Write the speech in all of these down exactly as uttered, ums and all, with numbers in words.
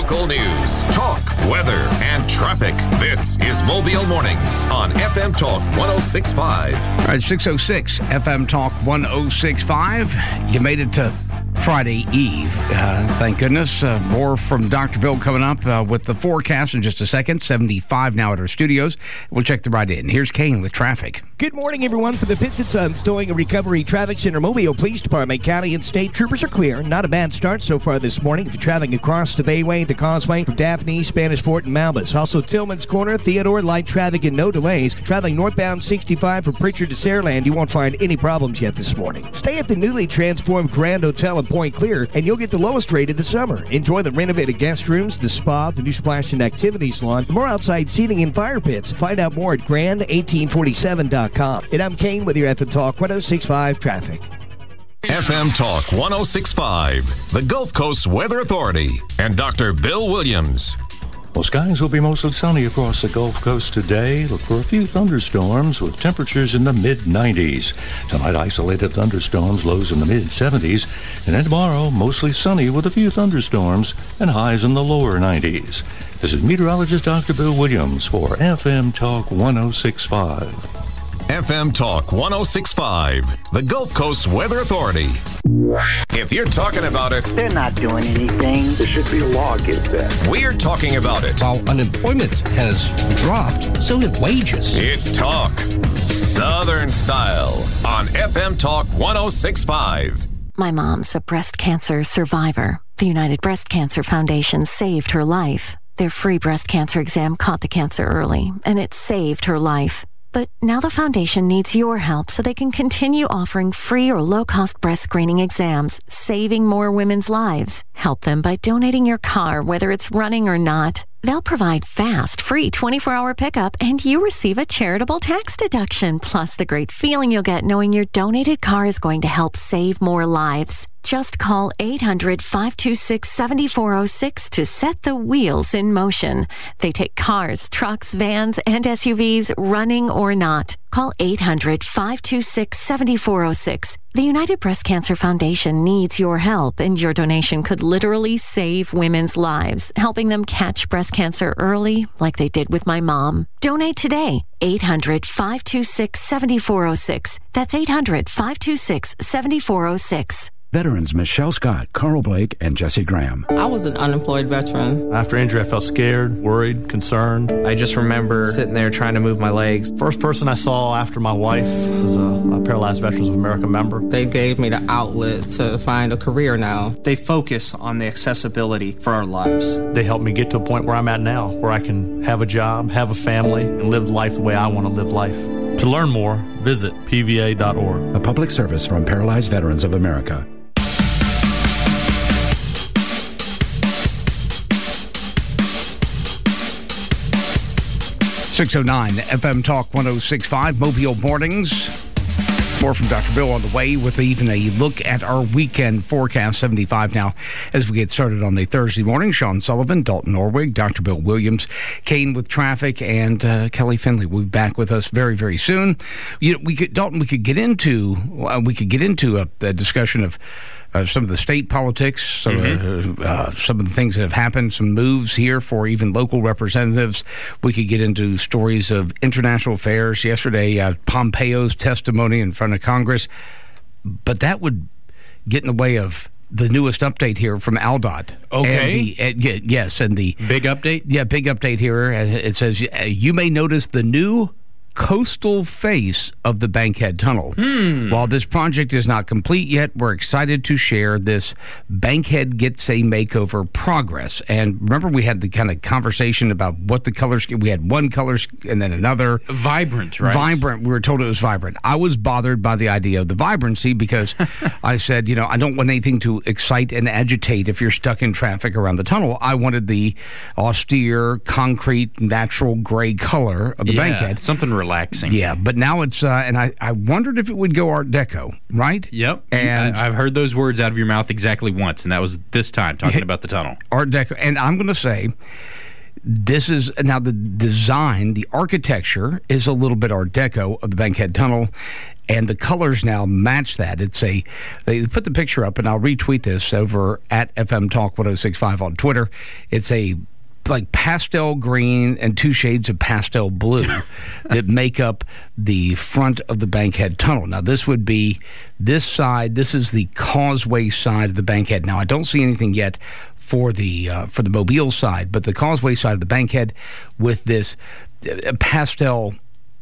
Local news, talk, weather, and traffic. This is Mobile Mornings on F M Talk one oh six point five. All right, six oh six F M Talk one oh six point five. You made it to Friday Eve. Uh, thank goodness. Uh, more from Doctor Bill coming up uh, with the forecast in just a second. seventy-five now at our studios. We'll check the ride in. Here's Kane with traffic. Good morning, everyone. For the Pitts and Sons Towing and Recovery Traffic Center, Mobile Police Department, County and State Troopers are clear. Not a bad start so far this morning. If you're traveling across the Bayway, the Causeway, from Daphne, Spanish Fort, and Malbus. Also, Tillman's Corner, Theodore, light traffic and no delays. Traveling northbound sixty-five from Pritchard to Saraland, you won't find any problems yet this morning. Stay at the newly transformed Grand Hotel in Point Clear, and you'll get the lowest rate of the summer. Enjoy the renovated guest rooms, the spa, the new splash and activities lawn, more outside seating and fire pits. Find out more at grand eighteen forty-seven dot com. And I'm Kane with your F M Talk one oh six point five traffic. F M Talk one oh six point five, the Gulf Coast Weather Authority, and Doctor Bill Williams. Well, skies will be mostly sunny across the Gulf Coast today. Look for a few thunderstorms with temperatures in the mid nineties. Tonight, isolated thunderstorms, lows in the mid seventies. And then tomorrow, mostly sunny with a few thunderstorms and highs in the lower nineties. This is meteorologist Doctor Bill Williams for F M Talk one oh six point five. F M Talk one oh six point five, the Gulf Coast Weather Authority. If you're talking about it, they're not doing anything. There should be a law against that. We're talking about it. While unemployment has dropped, so have wages. It's talk, Southern style, on F M Talk one oh six point five. My mom's a breast cancer survivor. The United Breast Cancer Foundation saved her life. Their free breast cancer exam caught the cancer early, and it saved her life. But now the foundation needs your help so they can continue offering free or low-cost breast screening exams, saving more women's lives. Help them by donating your car, whether it's running or not. They'll provide fast, free twenty-four hour pickup, and you receive a charitable tax deduction, plus the great feeling you'll get knowing your donated car is going to help save more lives. Just call eight hundred, five two six, seven four zero six to set the wheels in motion. They take cars, trucks, vans, and S U Vs, running or not. Call eight hundred, five two six, seven four zero six. The United Breast Cancer Foundation needs your help, and your donation could literally save women's lives, helping them catch breast cancer early, like they did with my mom. Donate today. eight hundred, five two six, seven four zero six. That's eight hundred, five two six, seven four zero six. Veterans Michelle Scott, Carl Blake, and Jesse Graham. I was an unemployed veteran. After injury, I felt scared, worried, concerned. I just remember sitting there trying to move my legs. First person I saw after my wife was a, a Paralyzed Veterans of America member. They gave me the outlet to find a career now. They focus on the accessibility for our lives. They helped me get to a point where I'm at now, where I can have a job, have a family, and live life the way I want to live life. To learn more, visit P V A dot org. A public service from Paralyzed Veterans of America. six oh nine F M Talk one oh six point five, Mobile Mornings. More from Doctor Bill on the way with even a look at our weekend forecast. seventy-five now as we get started on the Thursday morning. Sean Sullivan, Dalton Norwig, Doctor Bill Williams, Kane with traffic, and uh, Kelly Finley will be back with us very, very soon. You know, we could, Dalton, we could get into uh, we could get into a, a discussion of Uh, some of the state politics, some, mm-hmm. uh, uh, some of the things that have happened, some moves here for even local representatives. We could get into stories of international affairs. Yesterday, uh, Pompeo's testimony in front of Congress. But that would get in the way of the newest update here from ALDOT. Okay. And the, uh, yes, and the... Big update? Yeah, big update here. It says, you may notice the new coastal face of the Bankhead Tunnel. Hmm. While this project is not complete yet, we're excited to share this Bankhead Gets a Makeover progress. And remember, we had the kind of conversation about what the colors, we had one color and then another. Vibrant, right? Vibrant. We were told it was vibrant. I was bothered by the idea of the vibrancy because I said, you know, I don't want anything to excite and agitate if you're stuck in traffic around the tunnel. I wanted the austere, concrete, natural gray color of the yeah, Bankhead. Something relaxing. Yeah, but now it's, uh, and I, I wondered if it would go Art Deco, right? Yep. And I, I've heard those words out of your mouth exactly once, and that was this time, talking about the tunnel. Art Deco. And I'm going to say, this is, now the design, the architecture is a little bit Art Deco of the Bankhead Tunnel. and the colors now match that. It's a, they put the picture up, and I'll retweet this over at F M Talk ten sixty-five on Twitter. It's a like pastel green and two shades of pastel blue that make up the front of the Bankhead Tunnel. Now, this would be this side. This is the Causeway side of the Bankhead. Now, I don't see anything yet for the uh, for the Mobile side, but the Causeway side of the Bankhead with this uh, pastel.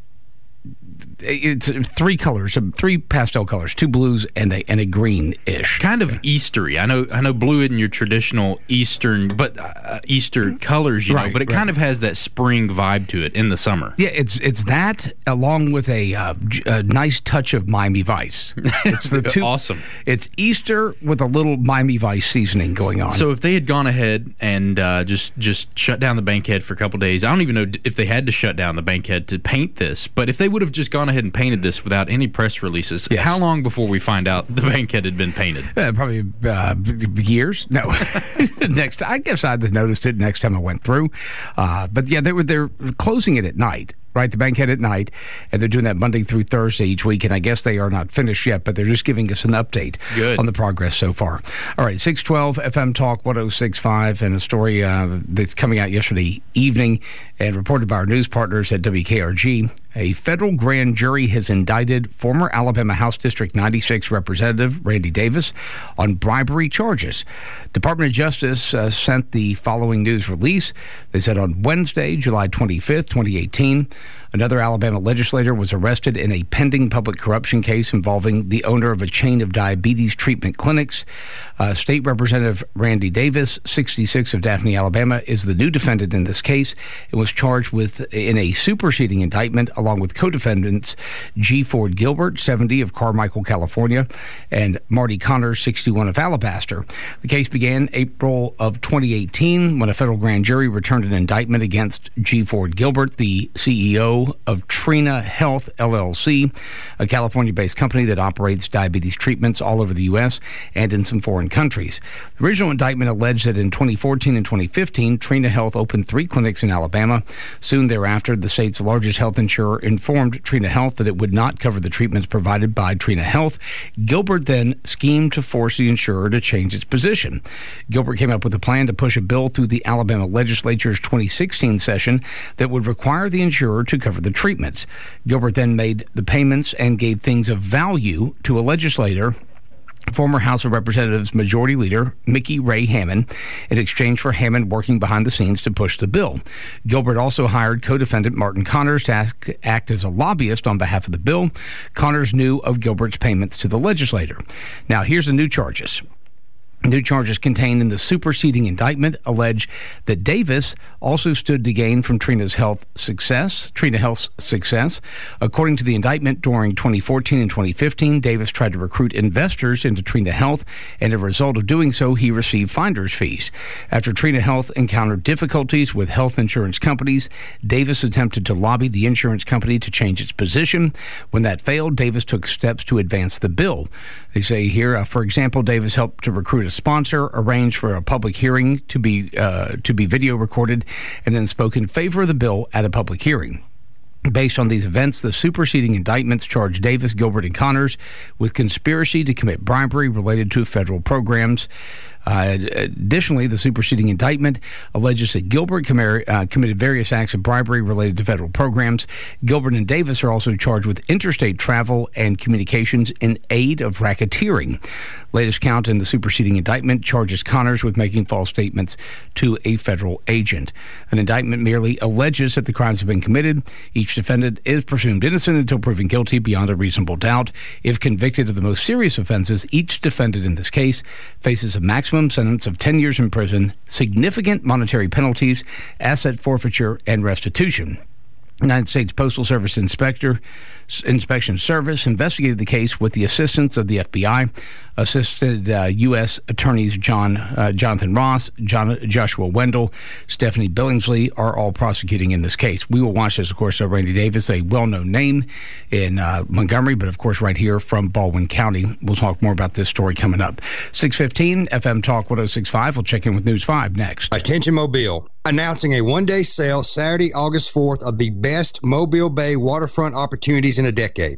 It's three colors, three pastel colors, two blues and a and a greenish. Kind of Eastery. I know I know blue isn't your traditional Eastern, but uh, Easter colors, you right, know, but it right. kind of has that spring vibe to it in the summer. Yeah, it's it's that along with a, uh, a nice touch of Miami Vice. It's the two, awesome. It's Easter with a little Miami Vice seasoning going on. So if they had gone ahead and uh, just just shut down the Bankhead for a couple days, I don't even know if they had to shut down the Bankhead to paint this, but if they would have just gone ahead and painted this without any press releases, yes. How long before we find out the Bankhead had been painted? Uh, probably uh, years. No, next. I guess I'd have noticed it next time I went through. Uh, but yeah, they were they're closing it at night. Right, the Bankhead at night, and they're doing that Monday through Thursday each week, and I guess they are not finished yet, but they're just giving us an update Good. on the progress so far. All right, six twelve F M Talk ten sixty-five, and a story uh, that's coming out yesterday evening and reported by our news partners at W K R G. A federal grand jury has indicted former Alabama House District ninety-six Representative Randy Davis on bribery charges. Department of Justice uh, sent the following news release. They said on Wednesday, July twenty-fifth, twenty eighteen, another Alabama legislator was arrested in a pending public corruption case involving the owner of a chain of diabetes treatment clinics. Uh, State Representative Randy Davis, sixty-six, of Daphne, Alabama, is the new defendant in this case and was charged with in a superseding indictment along with co-defendants G. Ford Gilbert, seventy, of Carmichael, California, and Marty Connors, sixty-one, of Alabaster. The case began April of twenty eighteen when a federal grand jury returned an indictment against G. Ford Gilbert, the C E O of Trina Health, L L C, a California-based company that operates diabetes treatments all over the U S and in some foreign countries. The original indictment alleged that in twenty fourteen and twenty fifteen, Trina Health opened three clinics in Alabama. Soon thereafter, the state's largest health insurer informed Trina Health that it would not cover the treatments provided by Trina Health. Gilbert then schemed to force the insurer to change its position. Gilbert came up with a plan to push a bill through the Alabama legislature's twenty sixteen session that would require the insurer to cover the treatments. Gilbert then made the payments and gave things of value to a legislator, former House of Representatives Majority Leader Mickey Ray Hammond, in exchange for Hammond working behind the scenes to push the bill. Gilbert also hired co-defendant Martin Connors to act, act as a lobbyist on behalf of the bill. Connors knew of Gilbert's payments to the legislator. Now, here's the new charges. New charges contained in the superseding indictment allege that Davis also stood to gain from Trina's health success, Trina Health's success. According to the indictment, during twenty fourteen and twenty fifteen, Davis tried to recruit investors into Trina Health, and as a result of doing so, he received finder's fees. After Trina Health encountered difficulties with health insurance companies, Davis attempted to lobby the insurance company to change its position. When that failed, Davis took steps to advance the bill. They say here, uh, for example, Davis helped to recruit a sponsor, arranged for a public hearing to be uh, to be video recorded, and then spoke in favor of the bill at a public hearing. Based on these events, the superseding indictments charge Davis, Gilbert, and Connors with conspiracy to commit bribery related to federal programs. Uh, additionally, the superseding indictment alleges that Gilbert com- uh, committed various acts of bribery related to federal programs. Gilbert and Davis are also charged with interstate travel and communications in aid of racketeering. Latest count in the superseding indictment charges Connors with making false statements to a federal agent. An indictment merely alleges that the crimes have been committed. Each defendant is presumed innocent until proven guilty beyond a reasonable doubt. If convicted of the most serious offenses, each defendant in this case faces a maximum sentence of ten years in prison, significant monetary penalties, asset forfeiture, and restitution. United States Postal Service Inspector Inspection Service investigated the case with the assistance of the F B I. Assisted uh, U S Attorneys John uh, Jonathan Ross, John, Joshua Wendell, Stephanie Billingsley are all prosecuting in this case. We will watch this, of course, uh, Randy Davis, a well-known name in uh, Montgomery, but of course right here from Baldwin County. We'll talk more about this story coming up. six fifteen F M Talk ten sixty-five. We'll check in with News five next. Attention Mobile. Announcing a one-day sale Saturday, August fourth of the best Mobile Bay waterfront opportunities in a decade.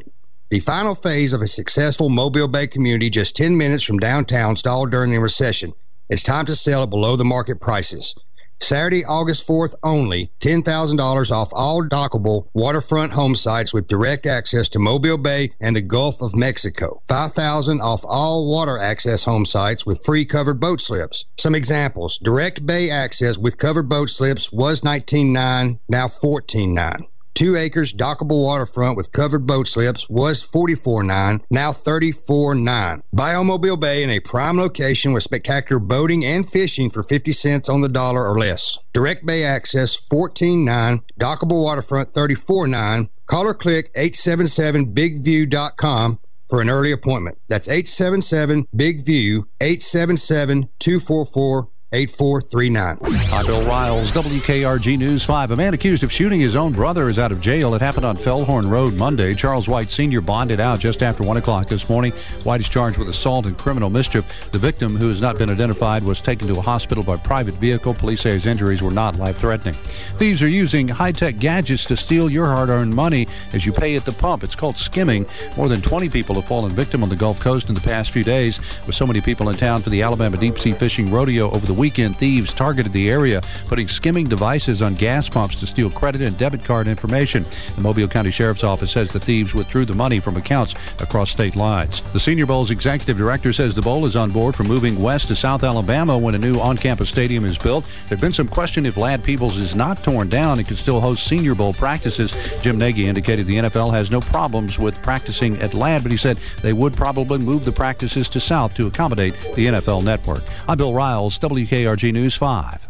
The final phase of a successful Mobile Bay community just ten minutes from downtown stalled during the recession. It's time to sell it below the market prices. Saturday, August fourth only, ten thousand dollars off all dockable waterfront home sites with direct access to Mobile Bay and the Gulf of Mexico. five thousand dollars off all water access home sites with free covered boat slips. Some examples: direct bay access with covered boat slips was nineteen nine dollars, now fourteen nine dollars. Two acres dockable waterfront with covered boat slips was forty-four nine dollars, now thirty-four nine dollars. Buy on Mobile Bay in a prime location with spectacular boating and fishing for fifty cents on the dollar or less. Direct bay access fourteen nine dollars, dockable waterfront thirty-four nine dollars. Call or click eight seven seven big view dot com for an early appointment. That's eight seven seven big view, eight seven seven, two four four, eight four three nine. I'm Bill Riles, W K R G News five. A man accused of shooting his own brother is out of jail. It happened on Fellhorn Road Monday. Charles White Senior bonded out just after one o'clock this morning. White is charged with assault and criminal mischief. The victim, who has not been identified, was taken to a hospital by private vehicle. Police say his injuries were not life-threatening. Thieves are using high-tech gadgets to steal your hard-earned money as you pay at the pump. It's called skimming. More than twenty people have fallen victim on the Gulf Coast in the past few days. With so many people in town for the Alabama Deep-Sea Fishing Rodeo over the weekend, thieves targeted the area, putting skimming devices on gas pumps to steal credit and debit card information. The Mobile County Sheriff's Office says the thieves withdrew the money from accounts across state lines. The Senior Bowl's executive director says the bowl is on board for moving west to South Alabama when a new on-campus stadium is built. There's been some question if Ladd Peebles is not torn down and can still host Senior Bowl practices. Jim Nagy indicated the N F L has no problems with practicing at Ladd, but he said they would probably move the practices to South to accommodate the N F L network. I'm Bill Riles, W K R G News five.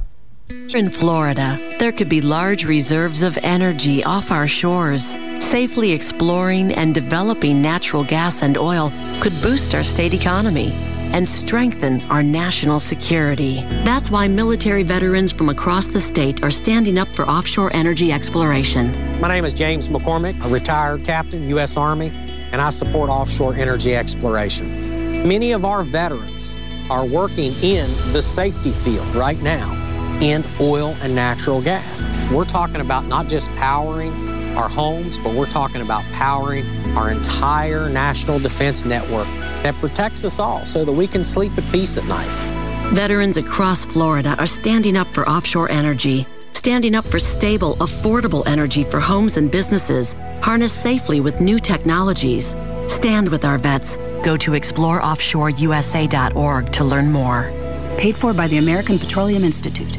In Florida, there could be large reserves of energy off our shores. Safely exploring and developing natural gas and oil could boost our state economy and strengthen our national security. That's why military veterans from across the state are standing up for offshore energy exploration. My name is James McCormick, a retired captain, U S Army, and I support offshore energy exploration. Many of our veterans are working in the safety field right now in oil and natural gas. We're talking about not just powering our homes, but we're talking about powering our entire national defense network that protects us all so that we can sleep at peace at night. Veterans across Florida are standing up for offshore energy, standing up for stable, affordable energy for homes and businesses, harnessed safely with new technologies. Stand with our vets. Go to explore offshore U S A dot org to learn more. Paid for by the American Petroleum Institute.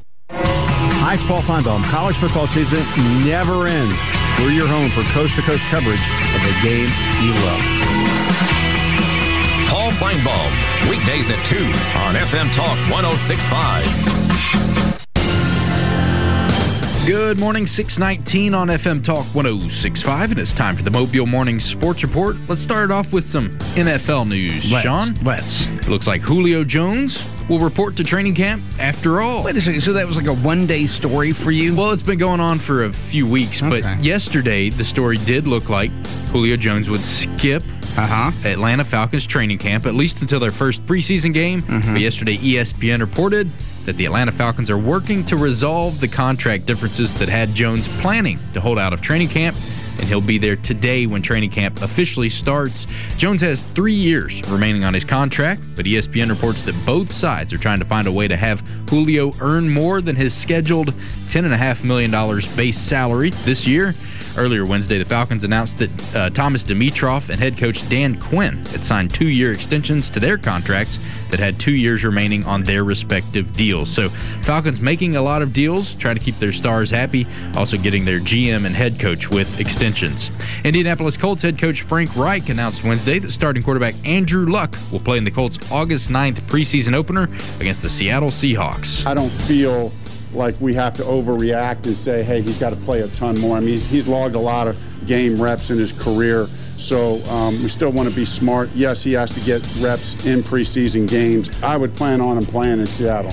Hi, it's Paul Feinbaum. College football season never ends. We're your home for coast-to-coast coverage of the game you love. Paul Feinbaum, weekdays at two on F M Talk one oh six point five. Good morning, six nineteen on F M Talk one oh six point five, and it's time for the Mobile Morning Sports Report. Let's start off with some N F L news. Let's, Sean? Let's. It looks like Julio Jones will report to training camp after all. Wait a second, so that was like a one-day story for you? Well, it's been going on for a few weeks, okay. But yesterday the story did look like Julio Jones would skip uh-huh. Atlanta Falcons training camp, at least until their first preseason game. Mm-hmm. But yesterday E S P N reported that the Atlanta Falcons are working to resolve the contract differences that had Jones planning to hold out of training camp, and he'll be there today when training camp officially starts. Jones has three years remaining on his contract, but E S P N reports that both sides are trying to find a way to have Julio earn more than his scheduled ten point five million dollars base salary this year. Earlier Wednesday, the Falcons announced that uh, Thomas Dimitroff and head coach Dan Quinn had signed two-year extensions to their contracts that had two years remaining on their respective deals. So Falcons making a lot of deals, trying to keep their stars happy, also getting their G M and head coach with extensions. Indianapolis Colts head coach Frank Reich announced Wednesday that starting quarterback Andrew Luck will play in the Colts' August ninth preseason opener against the Seattle Seahawks. I don't feel like we have to overreact and say, hey, he's got to play a ton more. I mean, he's, he's logged a lot of game reps in his career, so um, we still want to be smart. Yes, he has to get reps in preseason games. I would plan on him playing in Seattle.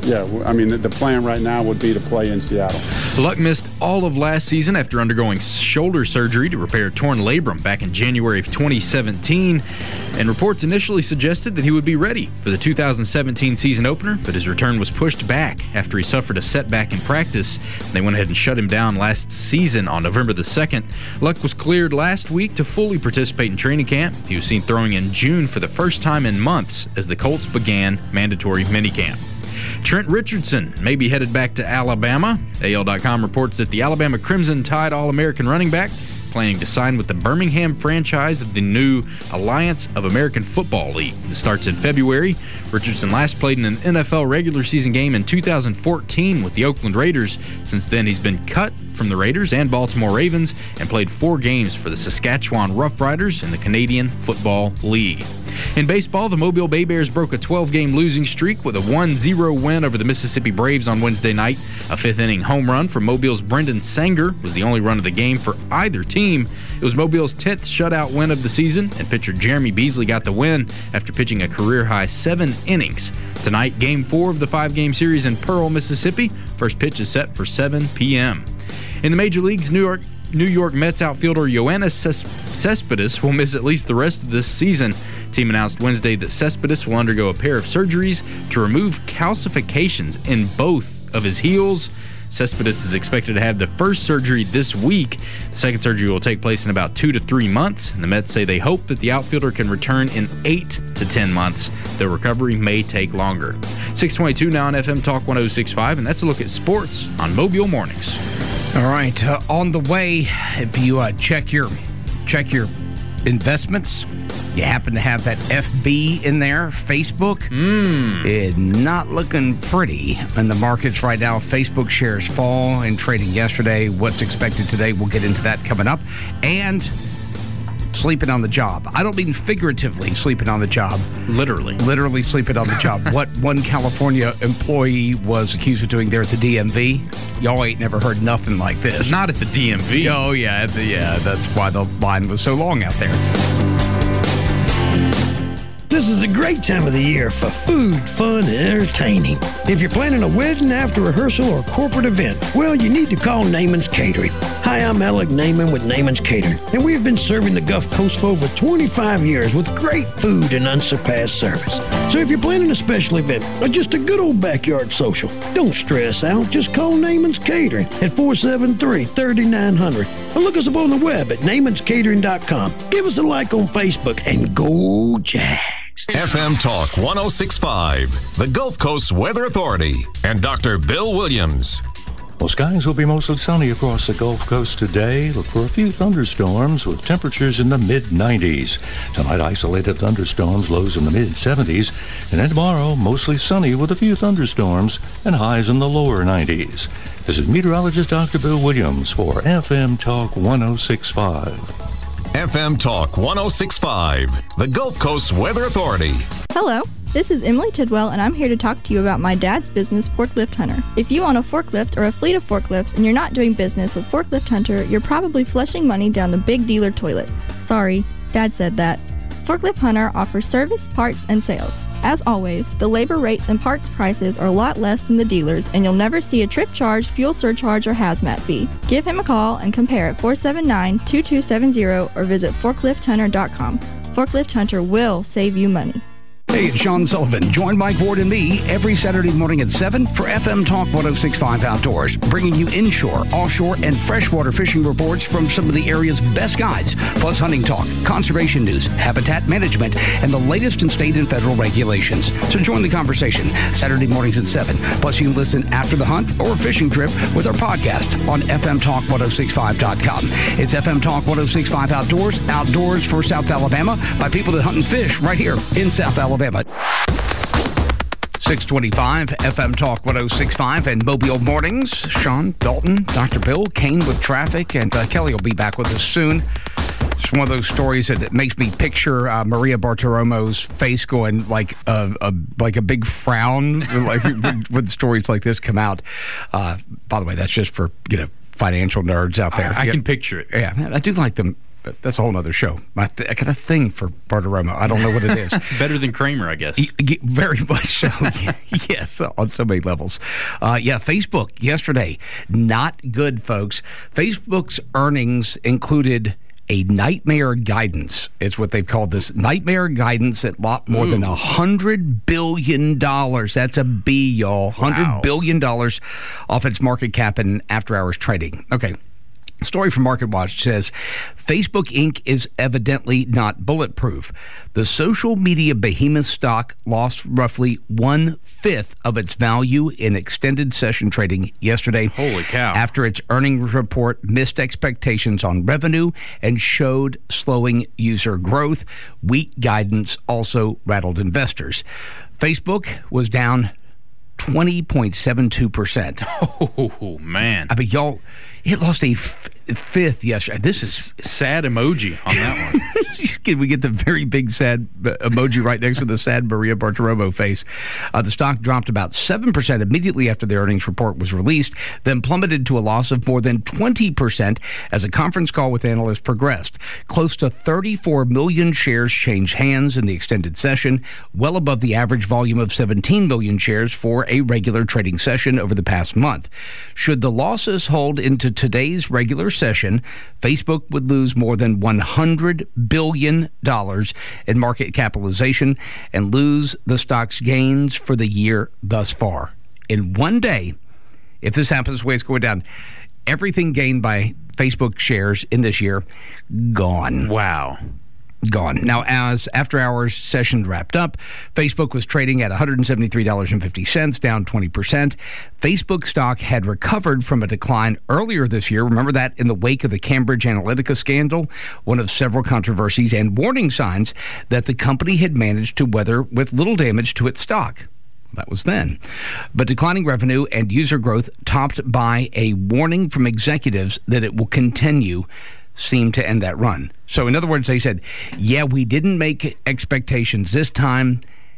yeah, I mean, the, the plan right now would be to play in Seattle. Luck missed all of last season after undergoing shoulder surgery to repair torn labrum back in January of twenty seventeen, and reports initially suggested that he would be ready for the two thousand seventeen season opener, but his return was pushed back after he suffered a setback in practice. They went ahead and shut him down last season on November the second. Luck was cleared last week to fully participate in training camp. He was seen throwing in June for the first time in months as the Colts began mandatory minicamp. Trent Richardson may be headed back to Alabama. A L dot com reports that the Alabama Crimson Tide All-American running back planning to sign with the Birmingham franchise of the new Alliance of American Football League. This starts in February. Richardson last played in an N F L regular season game in two thousand fourteen with the Oakland Raiders. Since then, he's been cut from the Raiders and Baltimore Ravens and played four games for the Saskatchewan Roughriders in the Canadian Football League. In baseball, the Mobile Bay Bears broke a twelve-game losing streak with a one zero win over the Mississippi Braves on Wednesday night. A fifth-inning home run from Mobile's Brendan Sanger was the only run of the game for either team. It was Mobile's tenth shutout win of the season, and pitcher Jeremy Beasley got the win after pitching a career-high seven innings. Tonight, Game four of the five-game series in Pearl, Mississippi. First pitch is set for seven p.m. In the Major Leagues, New York New York Mets outfielder Yoenis Cespedes will miss at least the rest of this season. The team announced Wednesday that Cespedes will undergo a pair of surgeries to remove calcifications in both of his heels. Cespedes is expected to have the first surgery this week. The second surgery will take place in about two to three months, and the Mets say they hope that the outfielder can return in eight to ten months. The recovery may take longer. six twenty-two now on F M Talk one oh six point five, and that's a look at sports on Mobile Mornings. All right, uh, on the way, if you uh, check your check your investments, you happen to have that F B in there, Facebook, mm. it's not looking pretty in the markets right now. Facebook shares fall in trading yesterday. What's expected today, we'll get into that coming up. And sleeping on the job. I don't mean figuratively sleeping on the job. Literally. Literally sleeping on the job. What one California employee was accused of doing there at the D M V, y'all ain't never heard nothing like this. Not at the D M V. Oh, yeah. At the, yeah, that's why the line was so long out there. This is a great time of the year for food, fun, and entertaining. If you're planning a wedding, after rehearsal, or corporate event, well, you need to call Naaman's Catering. Hi, I'm Alec Naaman with Naaman's Catering, and we have been serving the Gulf Coast for over twenty-five years with great food and unsurpassed service. So if you're planning a special event or just a good old backyard social, don't stress out. Just call Naaman's Catering at four seven three, three nine zero zero or look us up on the web at naamans catering dot com. Give us a like on Facebook and go Jags. F M Talk one oh six point five, the Gulf Coast Weather Authority, and Doctor Bill Williams. Well, skies will be mostly sunny across the Gulf Coast today. Look for a few thunderstorms with temperatures in the mid nineties. Tonight, isolated thunderstorms, lows in the mid seventies. And then tomorrow, mostly sunny with a few thunderstorms and highs in the lower nineties. This is meteorologist Doctor Bill Williams for F M Talk one oh six point five. F M Talk one oh six point five, the Gulf Coast Weather Authority. Hello, this is Emily Tidwell, and I'm here to talk to you about my dad's business, Forklift Hunter. If you own a forklift or a fleet of forklifts and you're not doing business with Forklift Hunter, you're probably flushing money down the big dealer toilet. Sorry, Dad said that. Forklift Hunter offers service, parts, and sales. As always, the labor rates and parts prices are a lot less than the dealers, and you'll never see a trip charge, fuel surcharge, or hazmat fee. Give him a call and compare at four seven nine, two two seven zero or visit forklift hunter dot com. Forklift Hunter will save you money. Hey, it's Sean Sullivan. Join Mike Ward and me every Saturday morning at seven for F M Talk one oh six point five Outdoors, bringing you inshore, offshore, and freshwater fishing reports from some of the area's best guides, plus hunting talk, conservation news, habitat management, and the latest in state and federal regulations. So join the conversation Saturday mornings at seven. Plus, you can listen after the hunt or fishing trip with our podcast on F M Talk one oh six point five dot com. It's F M Talk one oh six point five Outdoors, outdoors for South Alabama by people that hunt and fish right here in South Alabama. six twenty-five, F M Talk one oh six point five and Mobile Mornings. Sean, Dalton, Doctor Bill, Kane with traffic, and uh, Kelly will be back with us soon. It's one of those stories that makes me picture uh, Maria Bartiromo's face going like a, a like a big frown like when, when stories like this come out. Uh, by the way, that's just for you know financial nerds out there. I, I can picture it. Yeah, I do like them. But that's a whole other show. My th- I got a thing for Bartiromo. I don't know what it is. Better than Kramer, I guess. Y- very much so. Yes, on so many levels. Uh, yeah, Facebook yesterday, not good, folks. Facebook's earnings included a nightmare guidance. It's what they've called this. Nightmare guidance at lot more Ooh. than one hundred billion dollars. That's a B, y'all. one hundred wow. billion dollars off its market cap in after-hours trading. Okay. A story from MarketWatch says Facebook Incorporated is evidently not bulletproof. The social media behemoth stock lost roughly one-fifth of its value in extended session trading yesterday. Holy cow. After its earnings report missed expectations on revenue and showed slowing user growth. Weak guidance also rattled investors. Facebook was down twenty point seven two percent. Oh, man. I mean, y'all, it lost a f- fifth yesterday. This is sad emoji on that one. Can we get the very big sad emoji right next to the sad Maria Bartiromo face? Uh, the stock dropped about seven percent immediately after the earnings report was released, then plummeted to a loss of more than twenty percent as a conference call with analysts progressed. Close to thirty-four million shares changed hands in the extended session, well above the average volume of seventeen million shares for a regular trading session over the past month. Should the losses hold into today's regular session, Facebook would lose more than one hundred billion dollars in market capitalization and lose the stock's gains for the year thus far. In one day, if this happens the way it's going down, everything gained by Facebook shares in this year, gone. Wow. Gone. Now, as after-hours session wrapped up, Facebook was trading at one hundred seventy-three dollars and fifty cents, down twenty percent. Facebook stock had recovered from a decline earlier this year. Remember that in the wake of the Cambridge Analytica scandal, one of several controversies and warning signs that the company had managed to weather with little damage to its stock. That was then. But declining revenue and user growth, topped by a warning from executives that it will continue, seemed to end that run. So in other words, they said, yeah, we didn't make expectations this time,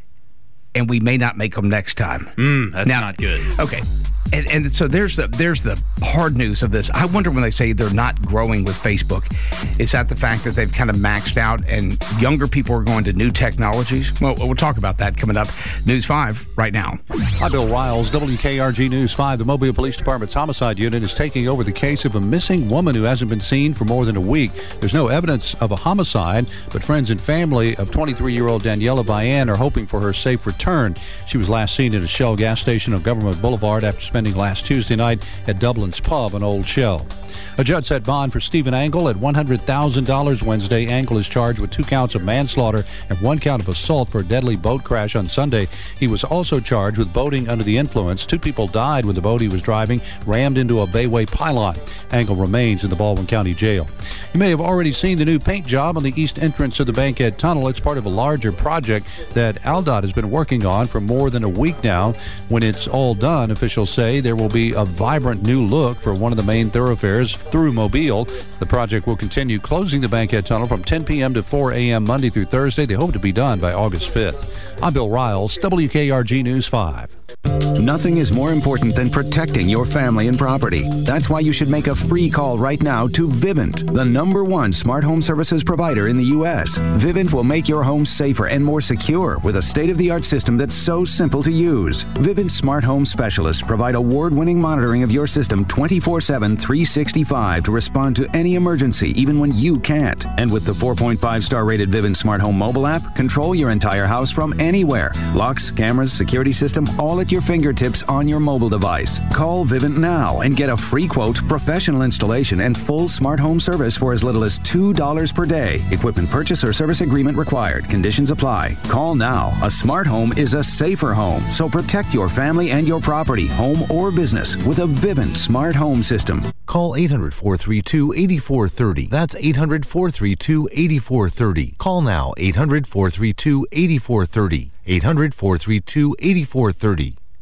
and we may not make them next time. Mm, that's now, not good. Okay. And, and so there's the there's the hard news of this. I wonder when they say they're not growing with Facebook, is that the fact that they've kind of maxed out and younger people are going to new technologies? Well, we'll talk about that coming up. News five right now. I'm Bill Riles, W K R G News five. The Mobile Police Department's homicide unit is taking over the case of a missing woman who hasn't been seen for more than a week. There's no evidence of a homicide, but friends and family of twenty-three-year-old Daniela Bayan are hoping for her safe return. She was last seen at a Shell gas station on Government Boulevard after spending last Tuesday night at Dublin's Pub on Old Shell. A judge set bond for Stephen Angle at one hundred thousand dollars Wednesday. Angle is charged with two counts of manslaughter and one count of assault for a deadly boat crash on Sunday. He was also charged with boating under the influence. Two people died when the boat he was driving rammed into a Bayway pylon. Angle remains in the Baldwin County Jail. You may have already seen the new paint job on the east entrance of the Bankhead Tunnel. It's part of a larger project that AlDOT has been working on for more than a week now. When it's all done, officials say there will be a vibrant new look for one of the main thoroughfares through Mobile. The project will continue closing the Bankhead Tunnel from ten p.m. to four a.m. Monday through Thursday. They hope to be done by August fifth. I'm Bill Riles, W K R G News five. Nothing is more important than protecting your family and property. That's why you should make a free call right now to Vivint, the number one smart home services provider in the U S. Vivint will make your home safer and more secure with a state-of-the-art system that's so simple to use. Vivint smart home specialists provide award-winning monitoring of your system twenty-four seven, three sixty-five to respond to any emergency, even when you can't. And with the four point five star rated Vivint smart home mobile app, control your entire house from anywhere. Locks, cameras, security system, all at your fingertips on your mobile device. Call Vivint now and get a free quote, professional installation, and full smart home service for as little as two dollars per day. Equipment purchase or service agreement required. Conditions apply. Call now. A smart home is a safer home, so protect your family and your property, home or business, with a Vivint smart home system. Call eight hundred, four three two, eight four three zero. That's eight hundred, four three two, eight four three zero. Call now, eight hundred, four three two, eight four three zero. eight hundred, four three two, eight four three zero.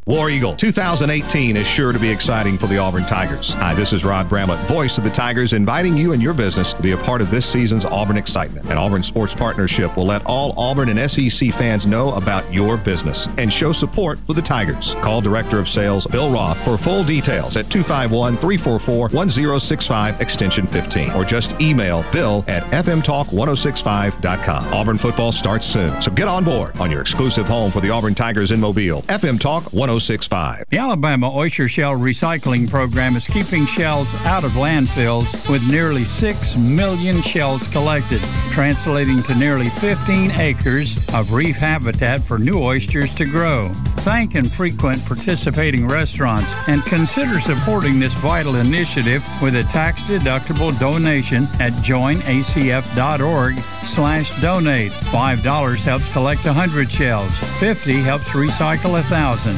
War Eagle two thousand eighteen is sure to be exciting for the Auburn Tigers. Hi, this is Rod Bramlett, voice of the Tigers, inviting you and your business to be a part of this season's Auburn excitement. An Auburn Sports Partnership will let all Auburn and S E C fans know about your business and show support for the Tigers. Call Director of Sales Bill Roth for full details at two five one, three four four, one zero six five, extension fifteen, or just email bill at f m talk ten sixty-five dot com. Auburn football starts soon, so get on board on your exclusive home for the Auburn Tigers in Mobile. F M Talk ten sixty-five. The Alabama Oyster Shell Recycling Program is keeping shells out of landfills with nearly six million shells collected, translating to nearly fifteen acres of reef habitat for new oysters to grow. Thank and frequent participating restaurants and consider supporting this vital initiative with a tax-deductible donation at join a c f dot org slash donate. five dollars helps collect one hundred shells. fifty helps recycle one thousand.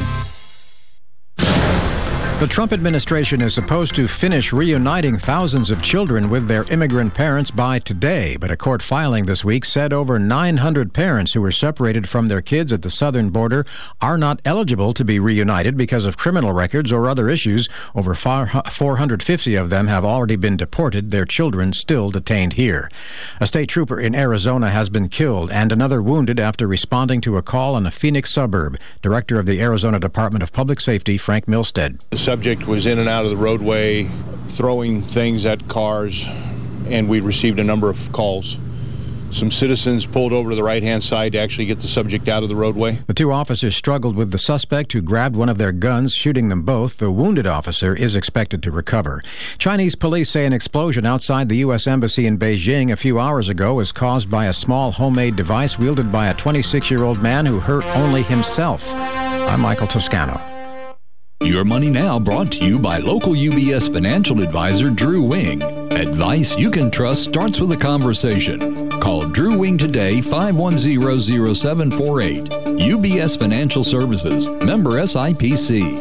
The Trump administration is supposed to finish reuniting thousands of children with their immigrant parents by today, but a court filing this week said over nine hundred parents who were separated from their kids at the southern border are not eligible to be reunited because of criminal records or other issues. Over four hundred fifty of them have already been deported, their children still detained here. A state trooper in Arizona has been killed and another wounded after responding to a call in a Phoenix suburb. Director of the Arizona Department of Public Safety, Frank Milstead. The subject was in and out of the roadway, throwing things at cars, and we received a number of calls. Some citizens pulled over to the right-hand side to actually get the subject out of the roadway. The two officers struggled with the suspect, who grabbed one of their guns, shooting them both. The wounded officer is expected to recover. Chinese police say an explosion outside the U S Embassy in Beijing a few hours ago was caused by a small homemade device wielded by a twenty-six-year-old man who hurt only himself. I'm Michael Toscano. Your Money Now brought to you by local U B S financial advisor Drew Wing. Advice you can trust starts with a conversation. Call Drew Wing today, five one zero, zero seven four eight. U B S Financial Services, member S I P C.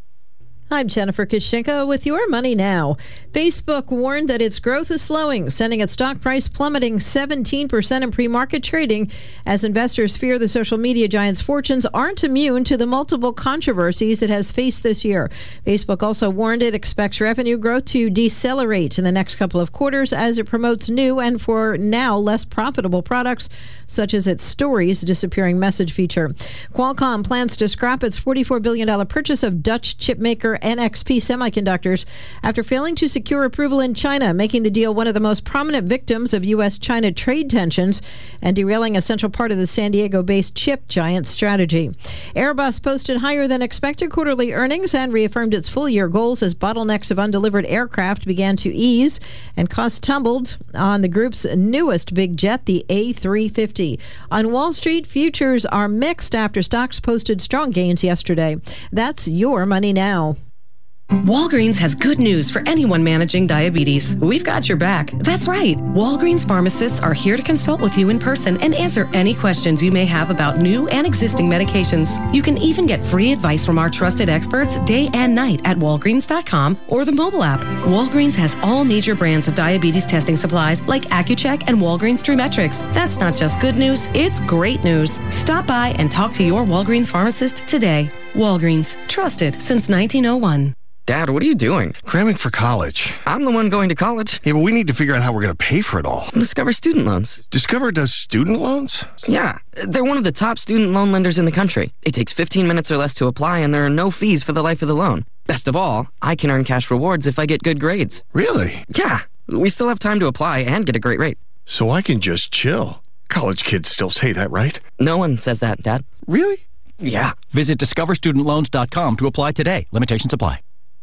I'm Jennifer Kushinka with Your Money Now. Facebook warned that its growth is slowing, sending its stock price plummeting seventeen percent in pre-market trading as investors fear the social media giant's fortunes aren't immune to the multiple controversies it has faced this year. Facebook also warned it expects revenue growth to decelerate in the next couple of quarters as it promotes new and for now less profitable products, such as its Stories disappearing message feature. Qualcomm plans to scrap its forty-four billion dollars purchase of Dutch chipmaker N X P Semiconductors after failing to secure approval in China, making the deal one of the most prominent victims of U S China trade tensions and derailing a central part of the San Diego-based chip giant strategy. Airbus posted higher than expected quarterly earnings and reaffirmed its full-year goals as bottlenecks of undelivered aircraft began to ease and costs tumbled on the group's newest big jet, the A three fifty. On Wall Street, futures are mixed after stocks posted strong gains yesterday. That's Your Money Now. Walgreens has good news for anyone managing diabetes. We've got your back. That's right. Walgreens pharmacists are here to consult with you in person and answer any questions you may have about new and existing medications. You can even get free advice from our trusted experts day and night at walgreens dot com or the mobile app. Walgreens has all major brands of diabetes testing supplies like Accu-Check and Walgreens Trimetrix. That's not just good news, it's great news. Stop by and talk to your Walgreens pharmacist today. Walgreens, trusted since nineteen oh one. Dad, what are you doing? Cramming for college. I'm the one going to college. Yeah, but we need to figure out how we're going to pay for it all. Discover Student Loans. Discover does student loans? Yeah, they're one of the top student loan lenders in the country. It takes fifteen minutes or less to apply, and there are no fees for the life of the loan. Best of all, I can earn cash rewards if I get good grades. Really? Yeah, we still have time to apply and get a great rate. So I can just chill. College kids still say that, right? No one says that, Dad. Really? Yeah. Visit discover student loans dot com to apply today. Limitations apply.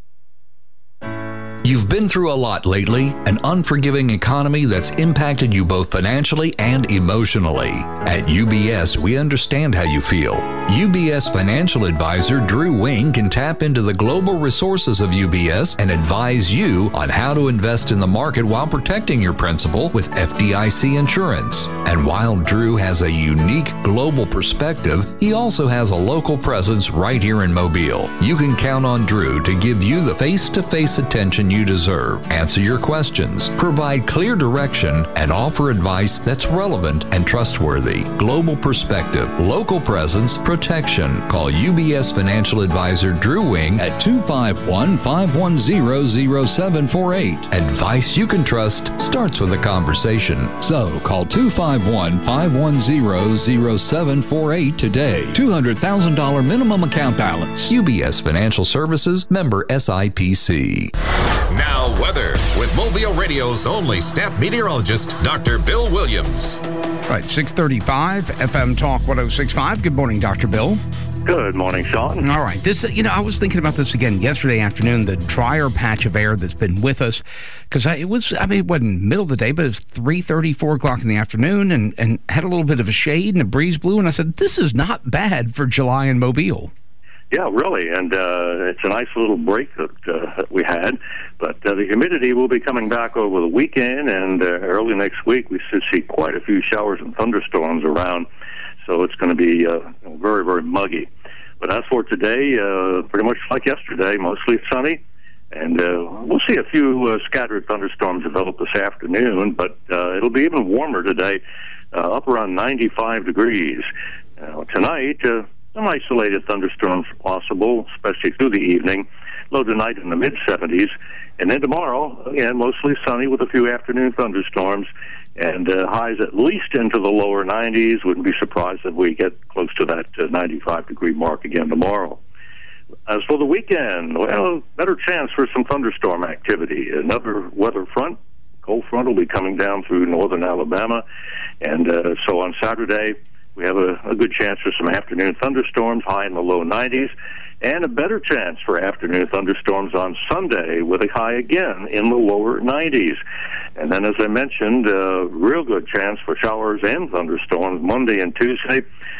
You've been through a lot lately, an unforgiving economy that's impacted you both financially and emotionally. At U B S, we understand how you feel. U B S financial advisor Drew Wing can tap into the global resources of U B S and advise you on how to invest in the market while protecting your principal with F D I C insurance. And while Drew has a unique global perspective, he also has a local presence right here in Mobile. You can count on Drew to give you the face-to-face attention you deserve, answer your questions, provide clear direction, and offer advice that's relevant and trustworthy. Global perspective, local presence, protection. Call U B S Financial Advisor Drew Wing at two five one, five one zero, zero seven four eight. Advice you can trust starts with a conversation. So call two five one, five one zero, zero seven four eight today. two hundred thousand dollars minimum account balance. U B S Financial Services, member S I P C. Now weather with Mobile Radio's only staff meteorologist, Doctor Bill Williams. All right, six thirty-five, F M Talk one oh six point five. Good morning, Doctor Bill. Good morning, Sean. All right. This, you know, I was thinking about this again yesterday afternoon, the drier patch of air that's been with us, because it was, I mean, it wasn't middle of the day, but it was three thirty, four o'clock in the afternoon, and, and had a little bit of a shade and a breeze blew, and I said, this is not bad for July in Mobile. Yeah, really, and uh, it's a nice little break that, uh, that we had, but uh, the humidity will be coming back over the weekend, and uh, early next week we should see quite a few showers and thunderstorms around, so it's going to be uh, very, very muggy. But as for today, uh, pretty much like yesterday, mostly sunny, and uh, we'll see a few uh, scattered thunderstorms develop this afternoon, but uh, it'll be even warmer today, uh, up around ninety-five degrees. Uh, tonight, uh, some isolated thunderstorms possible, especially through the evening. Low tonight in the mid seventies. And then tomorrow, again, mostly sunny with a few afternoon thunderstorms. And uh, highs at least into the lower nineties. Wouldn't be surprised if we get close to that uh, ninety-five degree mark again tomorrow. As for the weekend, well, better chance for some thunderstorm activity. Another weather front, cold front, will be coming down through northern Alabama. And uh, so on Saturday, we have a, a good chance for some afternoon thunderstorms, high in the low nineties, and a better chance for afternoon thunderstorms on Sunday with a high again in the lower nineties. And then, as I mentioned, a uh, real good chance for showers and thunderstorms Monday and Tuesday.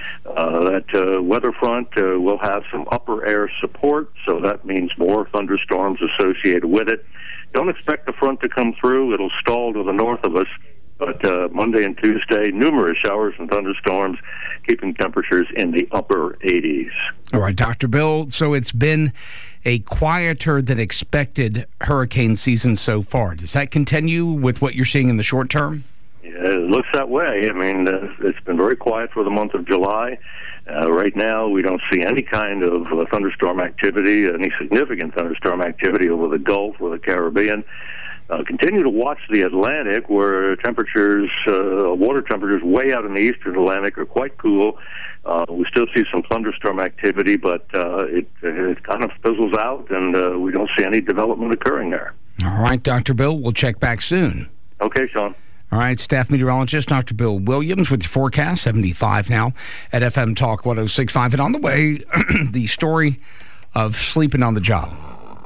Uh, that uh, weather front uh, will have some upper air support, so that means more thunderstorms associated with it. Don't expect the front to come through. It'll stall to the north of us. But uh, Monday and Tuesday, numerous showers and thunderstorms, keeping temperatures in the upper eighties. All right, Doctor Bill, so it's been a quieter than expected hurricane season so far. Does that continue with what you're seeing in the short term? Yeah, it looks that way. I mean, uh, it's been very quiet for the month of July. Uh, right now, we don't see any kind of uh, thunderstorm activity, any significant thunderstorm activity over the Gulf or the Caribbean. Uh, continue to watch the Atlantic, where temperatures, uh, water temperatures way out in the eastern Atlantic are quite cool. Uh, we still see some thunderstorm activity, but uh, it, it kind of fizzles out, and uh, we don't see any development occurring there. All right, Doctor Bill, we'll check back soon. Okay, Sean. All right, staff meteorologist Doctor Bill Williams with your forecast, seventy-five now at F M Talk one oh six point five. And on the way, the story of sleeping on the job.